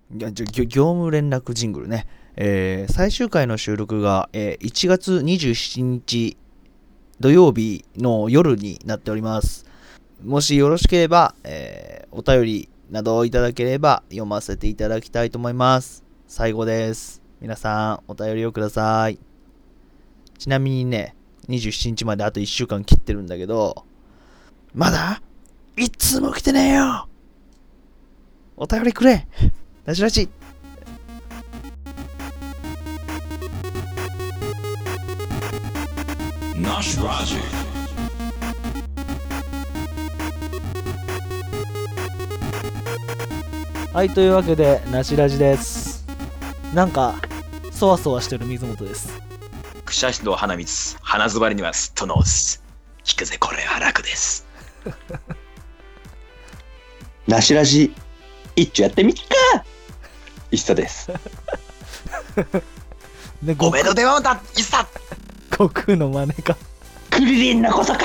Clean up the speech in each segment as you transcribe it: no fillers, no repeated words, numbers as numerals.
業務連絡ジングルね。最終回の収録が、1月27日土曜日の夜になっております。もしよろしければ、お便りなどをいただければ読ませていただきたいと思います。最後です。皆さんお便りをください。ちなみにね、27日まであと1週間切ってるんだけど、まだ一通も来てねえよ。お便りくれ。なしらち。 ナシラジ。 はい、というわけでなしラジです。なんかそわそわしてる水本です。 くしゃしの鼻水、鼻詰まりにはすっとノーズ。聞くぜこれは楽です。 なしラジ一丁やってみっか。一茶です。 ね、 おめでとうでもだ一茶。 悟空の真似か。 クリリンのことか。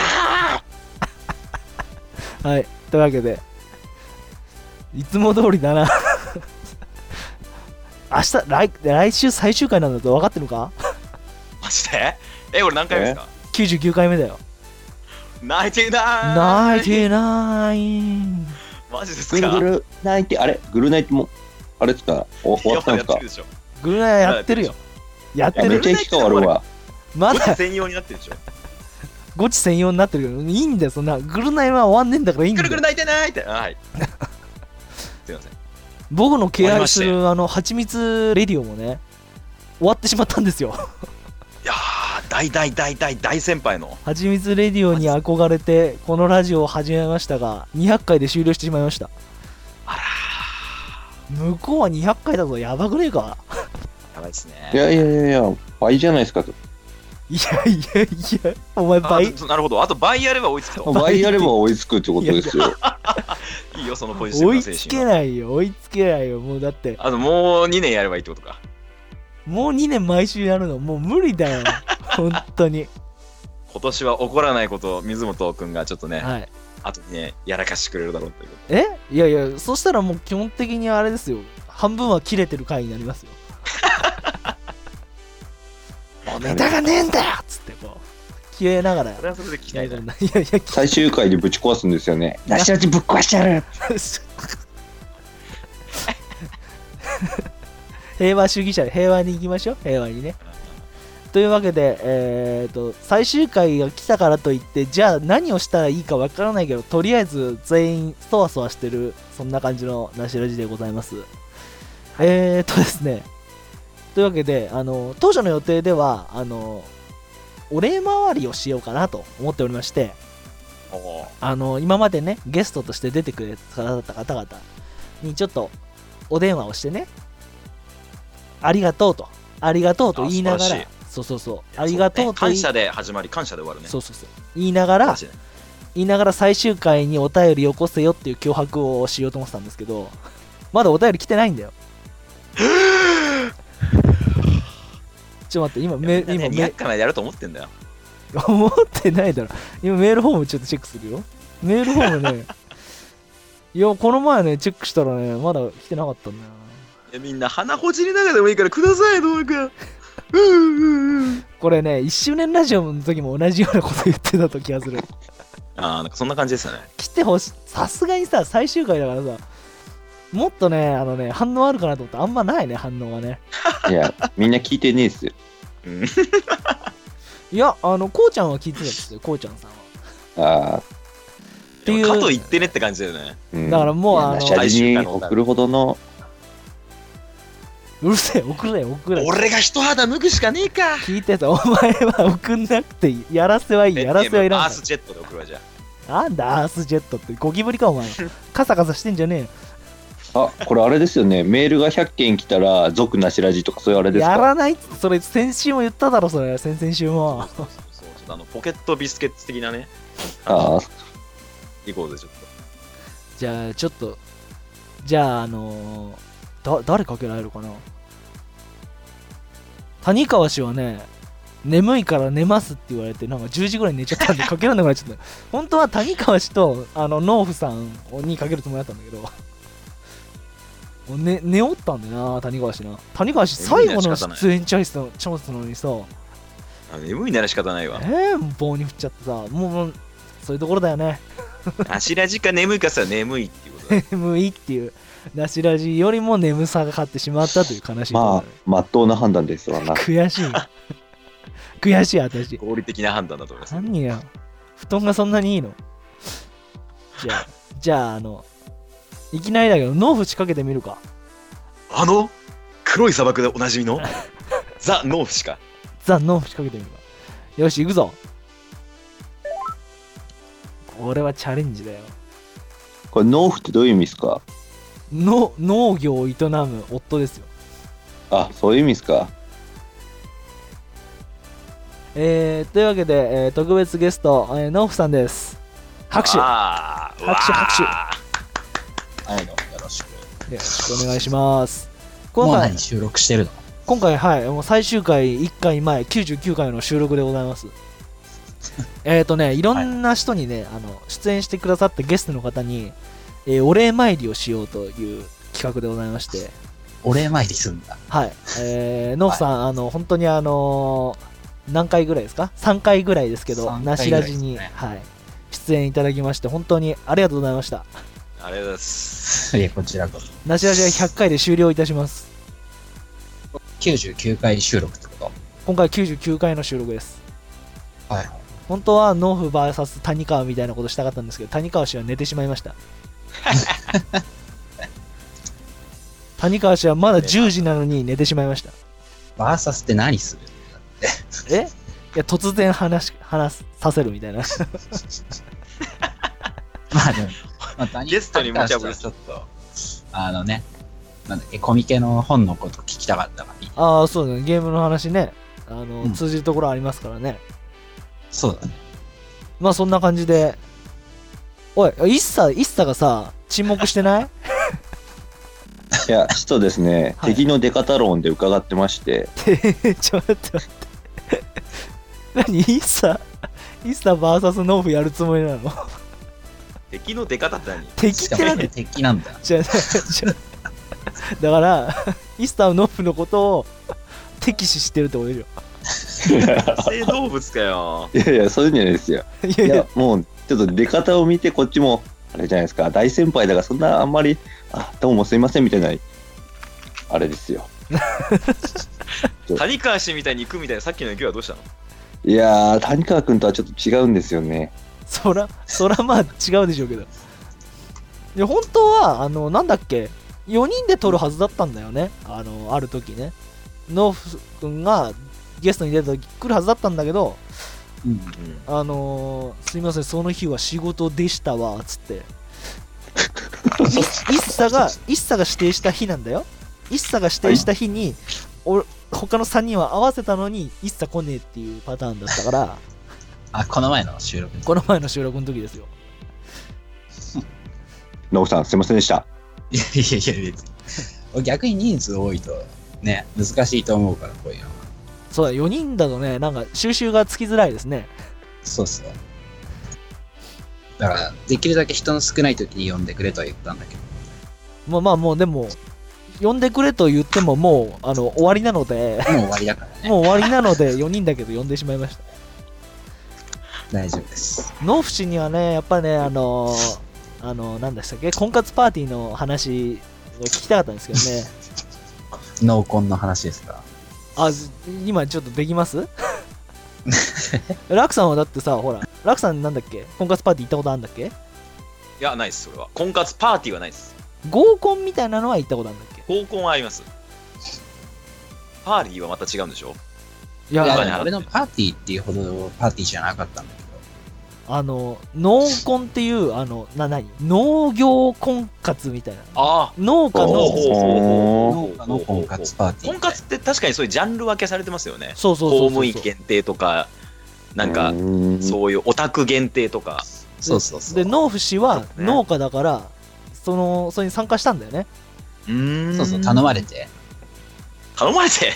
はい、というわけでいつも通りだな。来週最終回なんだと分かってるか。 マジで？俺何回目ですか ？99回目だよ。 ナインティナイン。マジですか？ グルナインティ、あれグルナインティもあれですか？終わったんですか？ グルナイやってるよ。やってる。 めっちゃいい人あるわ。 まだゴチ専用になってるでしょ。 ゴチ専用になってるけどいいんだよ。そんなグルナイは終わんねえんだからいいんだよ。 グルナイてないって。はい。すいません。 僕の敬愛するはちみつレディオもね終わってしまったんですよ。 いやー大先輩のはちみつレディオに憧れてこのラジオを始めましたが200回で終了してしまいました。 あら向こうは200回だぞ。やばくねえか。 やばいですね。 いや倍じゃないですか。 いやお前倍。 なるほど。あと倍やれば追いつくと。 倍やれば追いつくってことですよ。 いいよそのポジティブな精神は。 追いつけないよもう。だってあともう2年やればいいってことか。 もう2年毎週やるのもう無理だよ。本当に今年は起こらないことを水本くんがちょっとね、 はい、 あとねやらかしてくれるだろうということ。 いやそしたらもう基本的にあれですよ。半分は切れてる回になりますよ。もうネタがねえんだよっつってこう消えながら。 それはそれで期待だ。いや最終回でぶち壊すんですよね。なしラジぶっ壊してやる。 平和主義者で平和に行きましょう。平和にね。というわけで、最終回が来たからといってじゃあ何をしたらいいかわからないけどとりあえず全員そわそわしてるそんな感じのなしラジでございます。ですね。というわけで当初の予定ではお礼回りをしようかなと思っておりまして、今までねゲストとして出てくれた方々にちょっとお電話をしてね、ありがとうと言いながら、そうありがとうと感謝で始まり感謝で終わるね。 そう言いながら最終回にお便りよこせよっていう脅迫をしようと思ってたんですけど、まだお便り来てないんだよ。ちょっと待って今 200回までやると思ってんだよ。 思ってないだろ。今メールフォームちょっとチェックするよ。メールフォームね。いやこの前ねチェックしたらねまだ来てなかったんだよ。 いやみんな鼻ほじりながらでもいいからくださいどうか。 これね1周年ラジオの時も同じようなこと言ってたと気がする。 なんかそんな感じですよね。 来てほしい。さすがにさ最終回だからさもっとね反応あるかなと思ったらあんまないね反応はね。 いやみんな聞いてねえっすよ。 いやこうちゃんは聞いてたんですよ。こうちゃんさんはっていうかと言ってねって感じだよね。 だからもうなしラジに送るほどのうるせえ送れ。 俺が一肌脱ぐしかねえか。 聞いてた。お前は送んなくていい。やらせはいい。やらせはいらんから。 アースジェットで送るわじゃあ。 なんだアースジェットってゴキブリかお前。カサカサしてんじゃねえよ。 これあれですよね。メールが100件来たら続なしラジとかそういうあれですか？ やらないって。それ先週も言っただろ。それ先々週も。 そうポケットビスケッツ的なね。行こうぜちょっと。 じゃあちょっとじゃあ誰かけられるかな。谷川氏はね眠いから寝ますって言われてなんか10時ぐらいに寝ちゃったんでかけられなくなっちゃった。本当は谷川氏と農夫さんにかけるつもりだったんだけど寝おったんだよな、谷川氏な。谷川氏最後の出演チャンスなのにさ、 眠いなら仕方ないわ。 棒に振っちゃってさ、もうそういうところだよね。 足ラジか眠いかさ、眠いっていうことだ。 眠いっていう、なしラジよりも眠さが勝ってしまったという悲しい。 まっとうな判断ですわな。 悔しい。悔しい、私。 合理的な判断だと思います。 何や、布団がそんなにいいの？じゃあ、いきなりだけど、ノーフ仕掛けてみるか。 黒い砂漠でおなじみのザ・ノーフしか。 ザ・ノーフ仕掛けてみるか。よし、行くぞ。これはチャレンジだよ。 これ農夫ってどういう意味ですか？ 農業を営む夫ですよ。 あ、そういう意味ですか。 というわけで、特別ゲスト、ノーフさんです。拍手。拍手。 はい、どうもよろしく。 よろしくお願いします。 もう何収録してるの？ 今回、はい、もう最終回1回前、99回の収録でございます。いろんな人にね、出演してくださったゲストの方に、お礼参りをしようという企画でございまして。 お礼参りするんだ。 はい。ノーフさん、本当に何回ぐらいですか？ 3 回ぐらいですけど、なしラジに、はい、出演いただきまして、本当にありがとうございました。 ありがとうございます。 いや、こちらこそ。 なしラジは100回で終了いたします。 99回収録ってこと？ 今回99回の収録です。 はい。 本当はノーフ VS 谷川みたいなことしたかったんですけど、谷川氏は寝てしまいました。谷川氏はまだ10時なのに寝てしまいました。 バーサスって何する？ いや、突然話させるみたいな。 まあでも、 ゲストに無茶ぶりちょっと、なんだっけ、コミケの本のこと聞きたかったから。 ああ、そうだね。ゲームの話ね。通じるところありますからね。 そうだね。 まあそんな感じで。おい、イッサがさ、沈黙してない？ いや、ちょっとですね、 はい、 敵の出方論で伺ってまして。 ちょっと待って。何？イッサ VS ノーフやるつもりなの？ 敵の出方って何？ 敵って何？ 敵なんだ。 だから、イッサノーフのことを敵視してるってことでしょ。 性動物かよ。 いや、そういうんじゃないですよ。いや、もう、ちょっと出方を見て、こっちも、あれじゃないですか、大先輩だから、そんなあんまり、どうもすいませんみたいな、あれですよ。 谷川氏みたいに行くみたいな、さっきの勢いはどうしたの？ いやー、谷川君とはちょっと違うんですよね。 そらまあ違うでしょうけど。いや、本当は、なんだっけ、4人で撮るはずだったんだよね。ある時ね。ノーフ君がゲストに出た時来るはずだったんだけど、すいません、その日は仕事でしたわ、つって。イッサが指定した日なんだよ。イッサが指定した日に、他の3人は合わせたのに、イッサ来ねえっていうパターンだったから。 この前の収録の時ですよ。 ノーフさん、すいませんでした。 いや、別に。逆に人数多いと、ね、難しいと思うから、こういうのは。 そうだ、4人だとね、なんか収集がつきづらいですね。 そう。だから、できるだけ人の少ない時に呼んでくれとは言ったんだけど。 まあ、もうでも、呼んでくれと言ってももう終わりなので。 もう終わりだからね。 もう終わりなので、4人だけど呼んでしまいました。 大丈夫です。 ノーフ氏にはね、やっぱりね、何でしたっけ、婚活パーティーの話を聞きたかったんですけどね。 濃紺の話ですか？ 今ちょっとできます？ラクさんはだってさ、ほら、ラクさんなんだっけ、婚活パーティー行ったことあるんだっけ？ いや、ないです、それは。婚活パーティーはないです。 合コンみたいなのは行ったことあるんだっけ？ 合コンはあります。パーティーはまた違うんでしょ？ いや、 俺のパーティーっていうほどパーティーじゃなかったんだけど。 農婚っていう、農業婚活みたいな。農家の婚活パーティー。 婚活って確かにそういうジャンル分けされてますよね。 そう。 公務員限定とか、なんか、そういうオタク限定とか。 そう。 で、ノーフ氏は農家だから、それに参加したんだよね。 そう、頼まれて。 頼まれて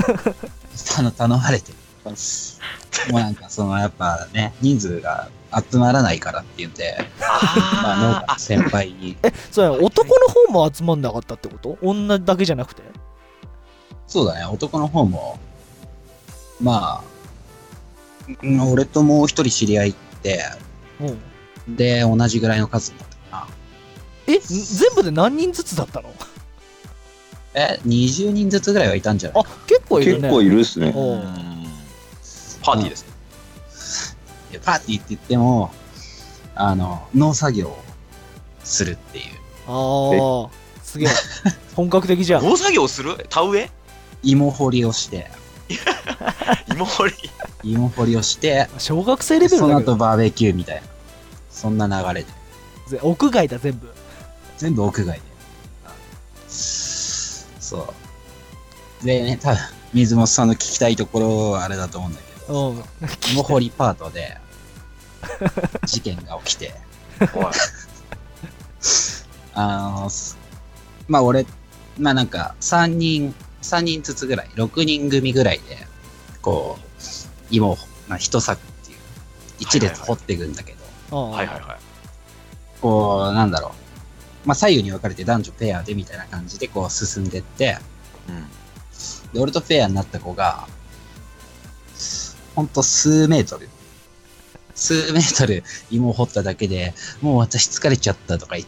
もうなんかやっぱね、人数が集まらないからって言うんで、農家の先輩に。 それ男の方方も集まんなかったってこと？女だけじゃなくて？ そうだね、男の方も、まあ、俺ともう一人知り合いって、で、同じぐらいの数になったかな。 全部で何人ずつだったの ？20人ずつぐらいはいたんじゃないかな。 結構いるね。 結構いるっすね。 パーティーですね。 パーティーって言っても、農作業をするっていう。 すげえ。本格的じゃん。 農作業する？田植え？ 芋掘りをして、芋掘りをして、 小学生レベルだけど。 その後バーベキューみたいな。そんな流れで。 屋外だ、全部。 全部屋外で。そう。でね、多分水本さんの聞きたいところはあれだと思うんだけど、芋掘りパートで事件が起きて、まあ俺、まあなんか3人ずつぐらい、6人組ぐらいで、こう、芋を、一作っていう、一列掘っていくんだけど、こう、なんだろう、左右に分かれて男女ペアでみたいな感じでこう進んでって、で、俺とペアになった子が、ほんと数メートル芋を掘っただけで、もう私疲れちゃったとか言って。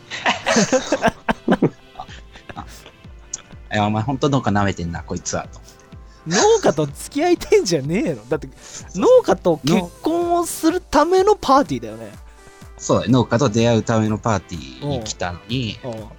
お前ほんと農家舐めてんな、こいつは。と農家と付き合いてんじゃねえの？だって、農家と結婚をするためのパーティーだよね。 そうだ、農家と出会うためのパーティーに来たのに、もう、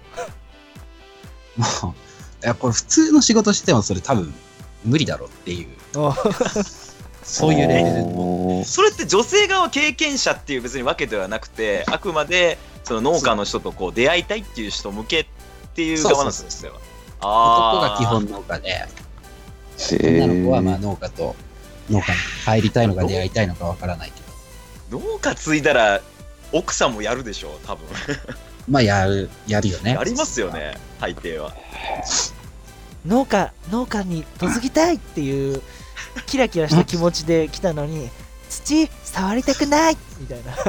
いや、これ普通の仕事してもそれ多分無理だろっていう。そういうレベル。 それって女性側経験者っていう別にわけではなくて、あくまでその農家の人とこう出会いたいっていう人向けっていう側なんですよ。 男が基本農家で、女の子はまあ農家に入りたいのか出会いたいのかわからないけど。農家継いだら奥さんもやるでしょう、多分。 まあやるよね。 やりますよね、大抵は。 農家に嫁ぎたいっていうキラキラした気持ちで来たのに、土触りたくないみたいな。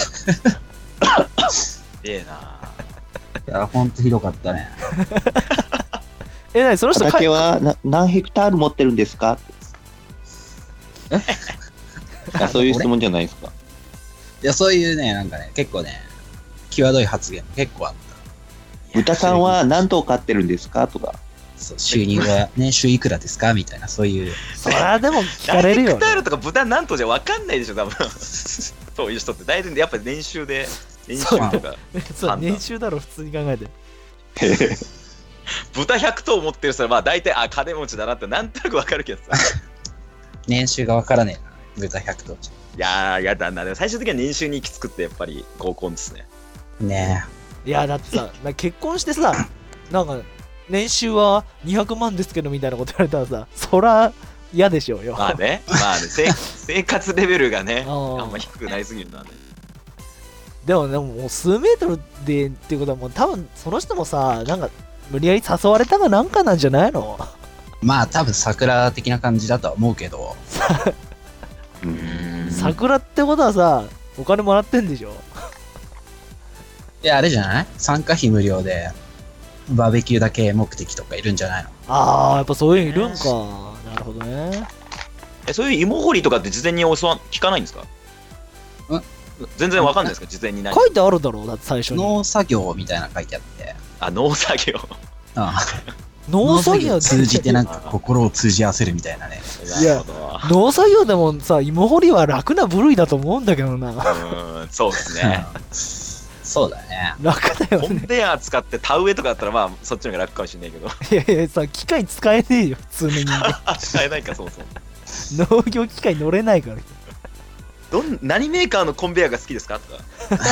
いや、ほんとひどかったね。 その人畑は何ヘクタール持ってるんですか？そういう質問じゃないですか。 いや、そういうね、なんかね、結構ね、際どい発言結構あった。 豚さんは何頭飼ってるんですかとか。 そう、収入は年収いくらですかみたいな、そういう。 そりゃでも聞かれるよ、ね。 ヘクタールとか豚何頭じゃ分かんないでしょ、多分。そういう人って大体やっぱり年収とか。 そう、年収だろ、普通に考えて。 豚100頭持ってる人はまあ大体金持ちだなってなんとなく分かるけどさ。 年収が分からねえな、豚100頭じゃ。いやー、やだな。でも最終的には年収に行き着くってやっぱり合コンですね。 ねえ。いや、だってさ、結婚してさ、なんか、年収は200万ですけどみたいなこと言われたらさ、そら嫌でしょうよ。 まあね、生活レベルがね、あんま低くなりすぎるのはね。 でももう数メートルでっていうことはもう多分その人もさ、なんか無理やり誘われたかなんかなんじゃないの？ まあ多分桜的な感じだとは思うけど。 桜ってことはさ、お金もらってんでしょ？ いや、あれじゃない？参加費無料でバーベキューだけ目的とかいるんじゃないの？ やっぱそういうのいるんか。なるほどね。 そういう芋掘りとかって事前に聞かないんですか？全然わかんないですか？事前に何書いてあるだろう、だって最初に。 農作業みたいなの書いてあって。 農作業。 農作業通じてなんか心を通じ合わせるみたいなね。 いや、農作業でもさ、芋掘りは楽な部類だと思うんだけどな。 そうですね。 そうだね。 楽だよね。 コンベヤー使って田植えとかだったらまあそっちの方が楽かもしれないけど。 いやさ、機械使えねえよ、普通の人間。 使えないか、そうそう。 農業機械乗れないから。 何メーカーのコンベヤーが好きですかとか。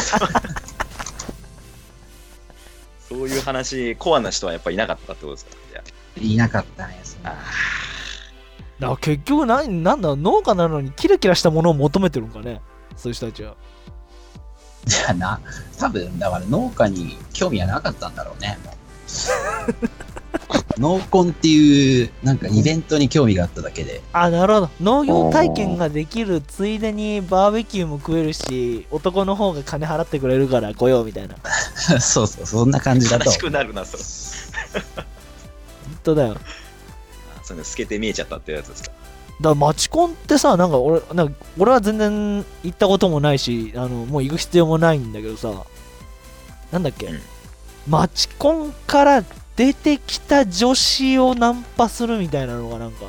そういう話、コアな人はやっぱりいなかったってことですか？ いなかったね。 だから結局なんだ、農家なのにキラキラしたものを求めてるんかね、そういう人たちは。 じゃあな、多分だから農家に興味はなかったんだろうね。 農コンっていうなんかイベントに興味があっただけで。 あ、なるほど。農業体験ができるついでにバーベキューも食えるし、男の方が金払ってくれるから来ようみたいな。 そうそう、そんな感じだと。 悲しくなるな、それ。 本当だよ。 それ透けて見えちゃったってやつですか。 だからマチコンってさ、なんか俺は全然行ったこともないし、もう行く必要もないんだけどさ、なんだっけ、マチコンから出てきた女子をナンパするみたいなのがなんか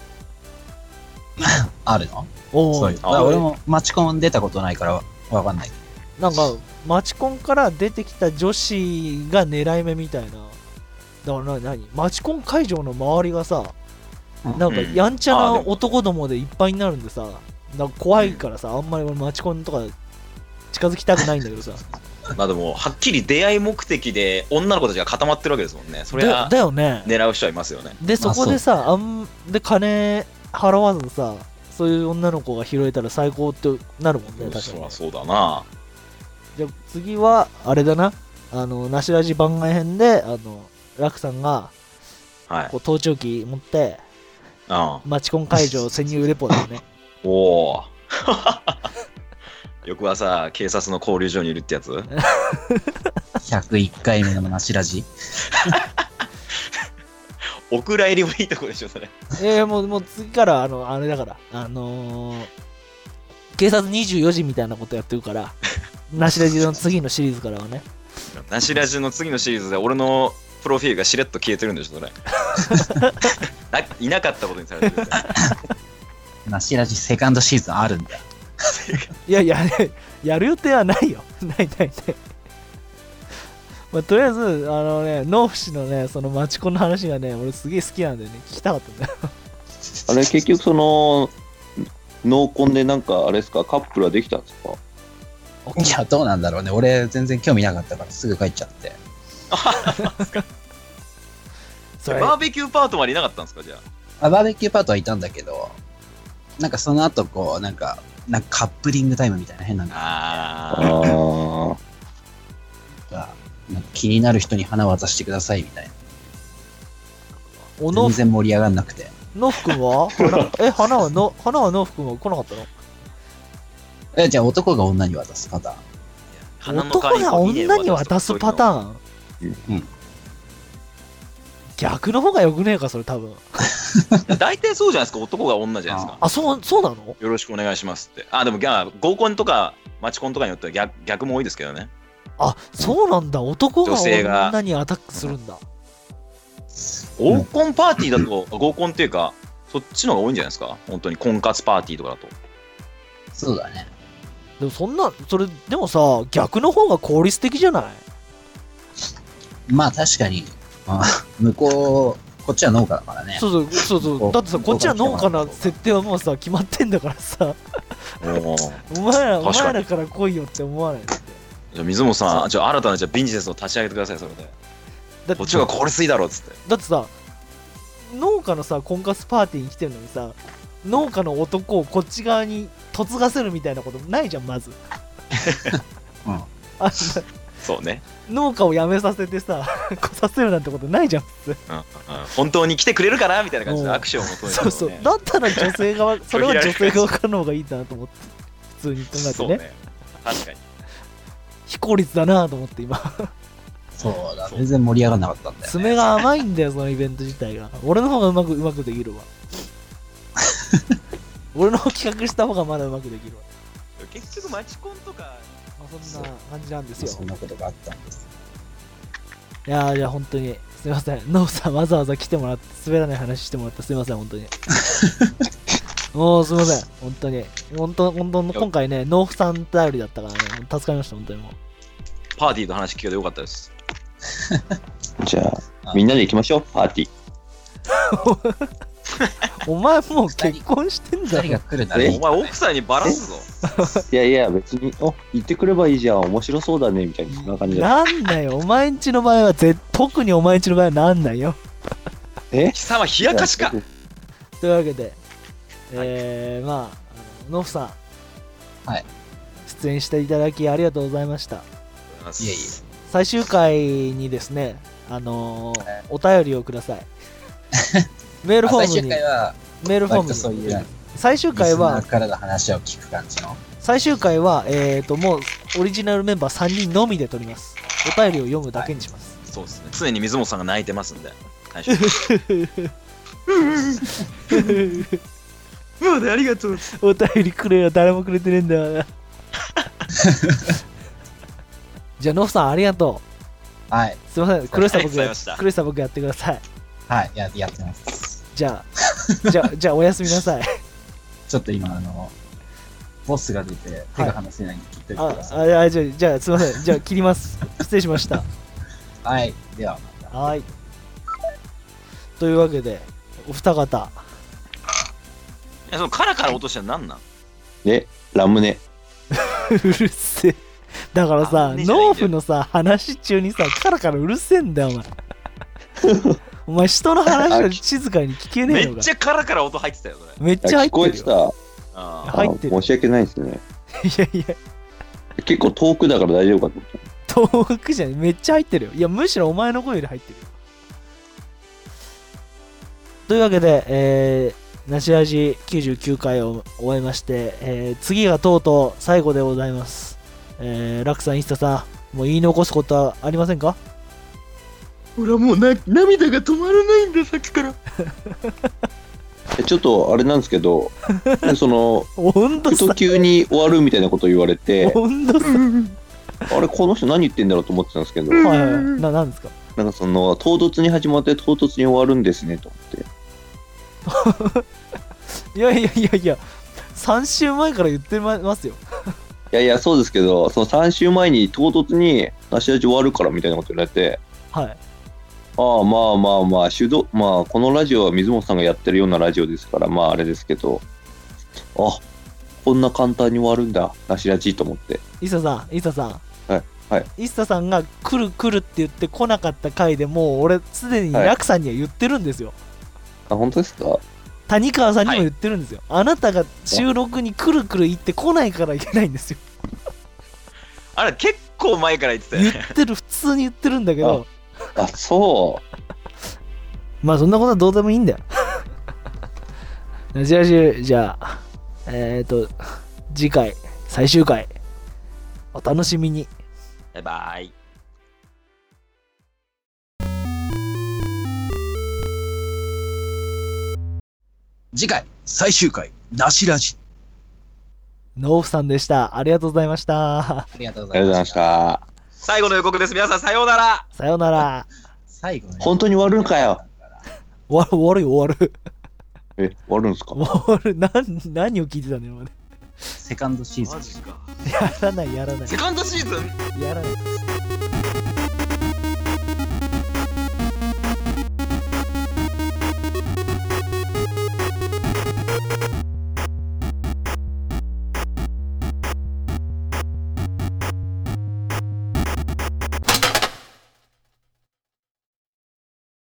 あるの？ おそういう。俺もマチコン出たことないからわかんない。 なんかマチコンから出てきた女子が狙い目みたいな。だから何マチコン会場の周りがさ、なんかやんちゃな男どもでいっぱいになるんでさ、なんか怖いからさ、あんまり俺マチコンとか近づきたくないんだけどさ。 まあでもはっきり出会い目的で女の子たちが固まってるわけですもんね。それはだよね。 狙う人はいますよね。 でそこでさ、で金払わずさ、そういう女の子が拾えたら最高ってなるもんね。確かに。 そうだな。 じゃあ次はあれだな、なしラジ番外編でラクさんが、 はい、 こう盗聴器持ってマチコン会場潜入レポだよね。 おお。翌朝警察の交流所にいるってやつ。 101回目のなしラジ。 お蔵入りもいいとこでしょそれ。 もう次からあれだから警察24時みたいなことやってるから、なしラジの次のシリーズからはね。 なしラジの次のシリーズで俺のプロフィールがしれっと消えてるんでしょそれ。いなかったことにされてる。 なしラジセカンドシーズンあるんだよ。 いややる予定はないよ。ない。まあ、とりあえず農夫氏のねそのマチコンの話がね俺すげえ好きなんでね聞きたかったんだよ。 あれ結局その農コンでなんかあれですか、カップルはできたんですか？ いやどうなんだろうね。俺全然興味なかったからすぐ帰っちゃって。 バーベキューパートまでいなかったんですかじゃあ？バーベキューパートはいたんだけど、なんかその後こうなんかカップリングタイムみたいな変なんだ。なんか気になる人に花を渡してくださいみたいな。全然盛り上がんなくて。 農夫君は花は農夫君は来なかったの？ じゃあ男が女に渡すパターン。 男が女に渡すパターン？うん。逆の方がよくねえかそれ多分。 大体そうじゃないですか。男が女じゃないですか。 あ、そうなの？ よろしくお願いしますって。でも合コンとかマチコンとかによっては逆も多いですけどね。 あ、そうなんだ。男が女にアタックするんだ。 合コンパーティーだと合コンっていうかそっちの方が多いんじゃないですか。本当に婚活パーティーとかだと。 そうだね。 でもそれでもさ逆の方が効率的じゃない？ まあ確かに、向こっちは農家だからね。 そうだってさこっちは農家な設定はもうさ決まってんだからさ。お前らから来いよって思わない？ じゃあ水本さん、新たなビジネスを立ち上げてくださいそれで。こっちが効率いいだろうっつって。だってさ農家のさ婚活パーティーに来てるのにさ農家の男をこっち側に嫁がせるみたいなことないじゃんまず。 そうね。 農家を辞めさせてさ来させるなんてことないじゃん。 本当に来てくれるかなみたいな感じで握手を求めて、ね、 そうだったら女性側それは女性側からの方がいいなと思って普通に考えてね。 そうね、確かに非効率だなと思って今。 そうだ、全然盛り上がらなかったんだよ、ね。 爪が甘いんだよそのイベント自体が。俺の方がうまくできるわ。俺の企画した方がまだうまくできるわ。 結局マチコンとか、 そんな感じなんですよ。 そんなことがあったんです。 いやじゃあ本当にすいません。ノブさんわざわざ来てもらって滑らない話してもらってすいません本当に。もうすいません本当に本当今回ね農夫さん頼りだったからね助かりました本当に。もうパーティーの話聞けてよかったです。 じゃあみんなで行きましょうパーティー。 お前もう結婚してんだろ。 お前奥さんにバラすぞ。 いや別に言ってくればいいじゃん面白そうだねみたいなそんな感じだ。 なんだよお前んちの場合は特にお前んちの場合はなんないよ。 貴様冷やかしか。 というわけでまあノフさん、 はい、 出演していただきありがとうございました。 いえいえ。 最終回にですねお便りをください。メールフォームに。 最終回は、 メールフォームに。 そういう最終回は、 リスナーからの話を聞く感じの。 最終回は、もうオリジナルメンバー3人のみで撮ります。お便りを読むだけにします。 そうですね。常に水本さんが泣いてますんで。最初まだありがとう。 お便りくれよ、誰もくれてねえんだよ。じゃあ、ノフさんありがとう。はい。 すいません、クレスタ僕やってください。 はい、やってます。 じゃあおやすみなさい。 ちょっと今ボスが出て手が離せないんで切っておいてください。 じゃあすいません。じゃあ切ります。失礼しました。 はい、ではまた。 はい。というわけで、お二方。 そのカラカラ落としたの何なん？ ラムネ。 うるせえ。だからさ、農夫のさ、話中にさ、カラカラうるせえんだよ、お前。お前、人の話を静かに聞けねえのか。 めっちゃカラカラ音入ってたよ、それ。 めっちゃ入ってるよ。 聞こえてた。入ってる。申し訳ないですね。 いや。 結構遠くだから大丈夫かと思った。 遠くじゃねえ。めっちゃ入ってるよ。いや、むしろお前の声より入ってるよ。というわけで、なしラジ99回を終えまして、次がとうとう最後でございます。ラクさん、イッサさん、もう言い残すことはありませんか？ 俺はもう涙が止まらないんだ、さっきから。 ちょっとあれなんですけど、ふと急に終わるみたいなこと言われて、あれ、この人何言ってんだろうと思ってたんですけど、 何ですか？ なんか唐突に始まって唐突に終わるんですねと思って。 いや、3週前から言ってますよ。 いや、そうですけど、その3週前に唐突になしラジ終わるからみたいなこと言われて、 はい。 まあ、このラジオは水本さんがやってるようなラジオですから、まああれですけど、こんな簡単に終わるんだ、なしラジと思って。 イッサさん。 はい。 イッサさんが来るって言って来なかった回でもう俺すでにラクさんには言ってるんですよ。 本当ですか？ 谷川さんにも言ってるんですよ。あなたが収録に来る行って来ないからいけないんですよ。 あれ結構前から言ってたよね。 普通に言ってるんだけど。 そう。 まあそんなことはどうでもいいんだよ。じゃあ次回最終回お楽しみに。 バイバイ。 次回最終回なしラジ。 ノーフさんでした。ありがとうございました。 ありがとうございました。 最後の予告です。皆さんさようなら。 さようなら。 最後本当に終わるんかよ。 終わる。 終わるんすか？ 終わる。何を聞いてたのよ。 セカンドシーズン。 マジか。 やらない。 セカンドシーズン？ やらない。